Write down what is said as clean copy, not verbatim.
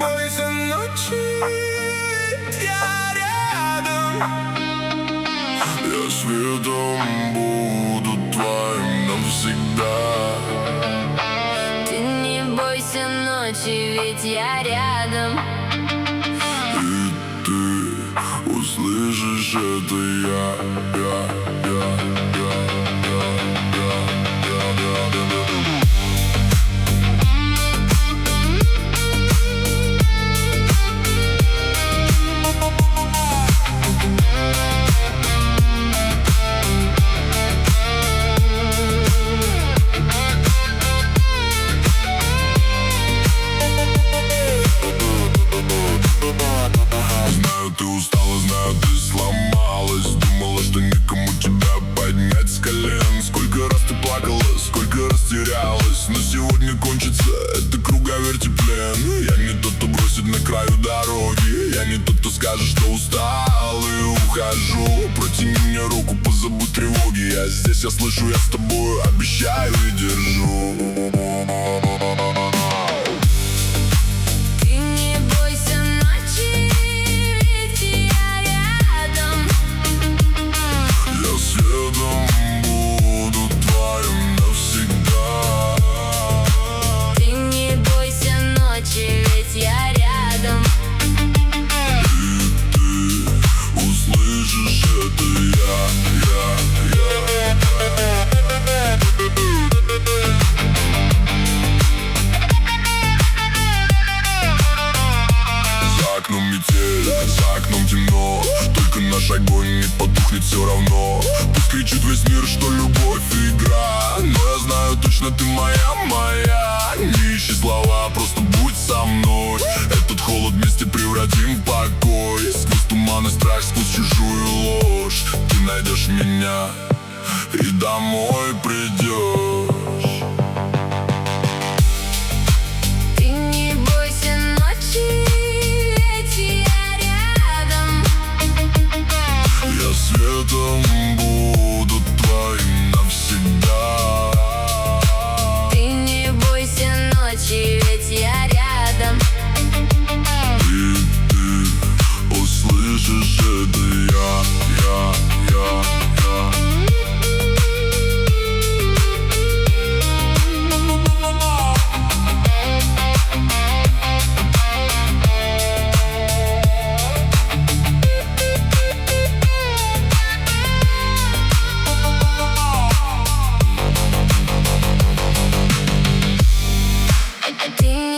бойся ночи, я рядом. Я светом буду твоим навсегда. Ты не бойся ночи, ведь я рядом. И ты услышишь это, я. Знаю, ты устала, знаю, ты сломалась. Думала, что никому тебя поднять с колен. Сколько раз ты плакала, сколько раз терялась. Но сегодня кончится это круговерть и плен. Я не тот, кто бросит на краю дороги. Я не тот, кто скажет, что устал и ухожу. Протяни мне руку, позабудь тревоги. Я здесь, я слышу, я с тобой, обещаю и держу. За окном темно, только наш огонь не потухнет все равно. Пусть кричит весь мир, что любовь игра, но я знаю точно, ты моя. Не ищи слова, просто будь со мной. Этот холод вместе превратим в покой. Сквозь туман и страх, сквозь чужую ложь ты найдешь меня и домой придешь. Светом буду твоим навсегда. Ты не бойся ночи, ведь я рядом. И ты услышишь это, я. Ты